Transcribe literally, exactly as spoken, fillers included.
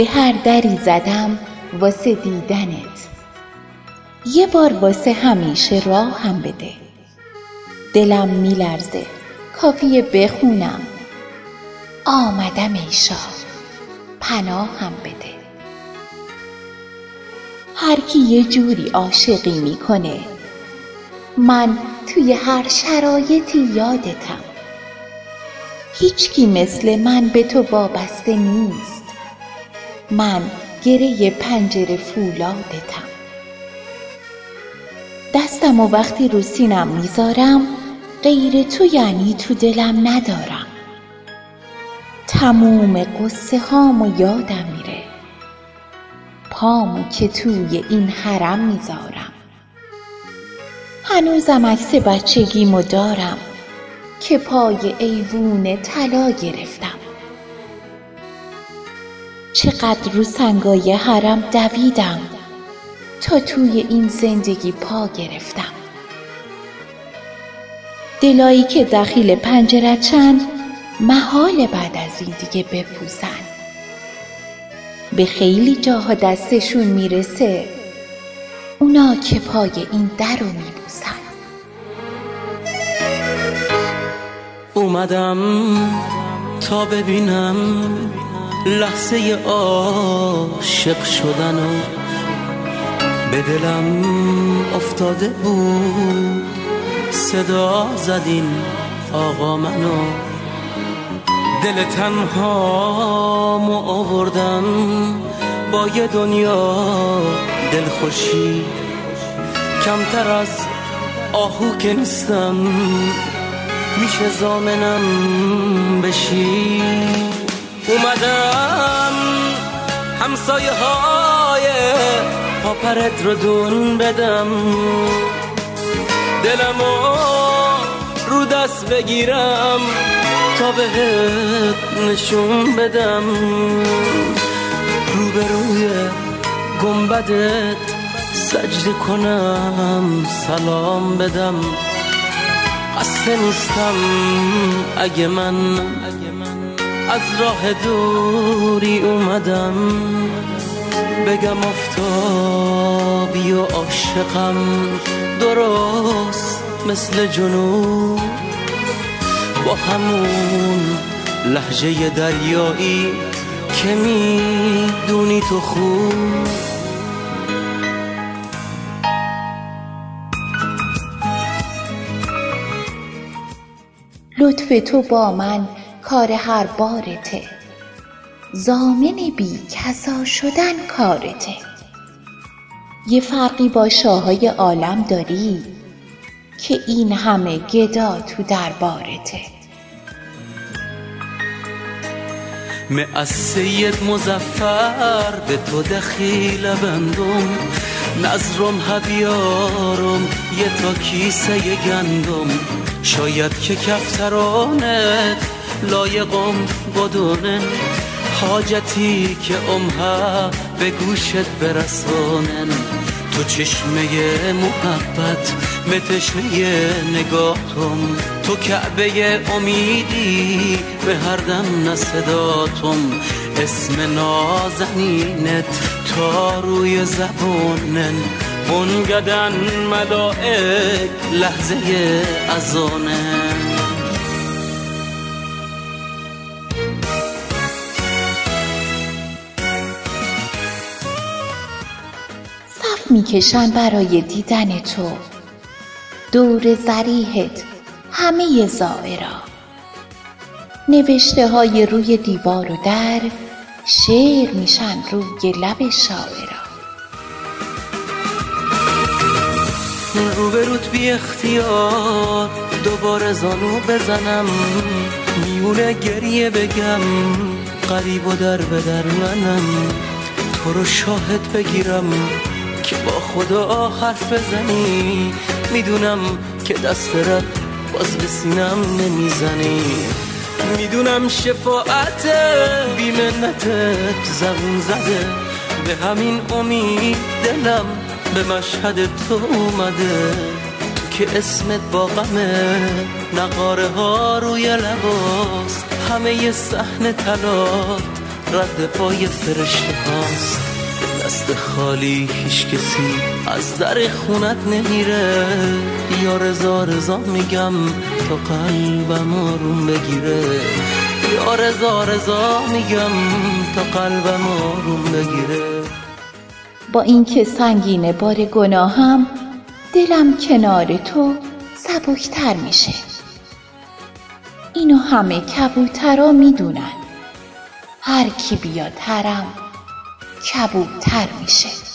به هر دری زدم واسه دیدنت. یه بار واسه همیشه راه هم بده. دلم میلرزه کافیه بخونم. آمدم ای شاه پناه هم بده. هر کی یه جوری عاشقی میکنه، من توی هر شرایطی یادتم. هیچ کی مثل من به تو وابسته نیست، من گره پنجره فولادتم. دستم و وقتی رو سینم میذارم، غیر تو یعنی تو دلم ندارم. تموم قصه هامو یادم میره، پامو که توی این حرم میذارم. هنوزم عکس بچگیمو دارم که پای ایوون طلا گرفتم. چقدر رو سنگای حرم دویدم تا توی این زندگی پا گرفتم. دلایی که داخل پنجره‌چن محال بعد از این دیگه بپوسن. به خیلی جاها دستشون میرسه، اونا که پای این در رو میبوسن. اومدم تا ببینم لحظه عاشق شدن و به دلم افتاده بود صدا زدین آقا منو. دل تنهامو آوردم با یه دنیا دلخوشی، کمتر از آهو که نیستم میشه ضامنم بشی. اومدم همسایه های پاپرت رو دون بدم، دلمو رو دست بگیرم تا بهت نشون بدم. روبروی گنبدت سجده کنم سلام بدم. قصد نیستم اگه من از راه دوری اومدم بگم آفتابی و عاشقم درست مثل جنوب، با همون لهجه دریایی که میدونی تو خوب. لطف تو با من کار هر بارته، ضامن بی کسا شدن کارته. یه فرقی با شاهای عالم داری که این همه گدا تو دربارته. من از سید مظفر به تو دخیل بندم، نظرم هبیارم یه تا کیسه گندم. شاید که کفترانت لایقم بدونن، حاجتی که امها به گوشت برسونن. تو چشمه محبت متشنه نگاهتم، تو کعبه امیدی به هر دم نصداتم. اسم نازنینت تا روی زبونن، بنگدن ملائک لحظه اذانن. میکشن برای دیدن تو، دور ضریحت همه زائرا. نوشته های روی دیوار و در شعر میشن روی لب شاعرا. روبروت بی اختیار دوباره زانو بزنم، میونه گریه بگم قریب و در به در منم. تو رو شاهد بگیرم که با خدا حرف بزنی، میدونم که دست رد باز به سینم نمیزنی. میدونم شفاعت بیمنتت زبون زده، به همین امید دلم به مشهد تو اومده. تو که اسمت با غمه، نقاره ها روی لباست، همه ی صحن تلات رد پای فرشته هاست. دست خالی هیچ کسی از در خونت نمیره. یا رضا رضا میگم تا قلبم آروم بگیره. یا رضا رضا میگم تا قلبم آروم بگیره. با اینکه سنگین بار گناهم، دلم کنار تو سبکتر میشه. اینو همه کبوترا میدونن، هر کی بیاد حرم کبوتر میشه.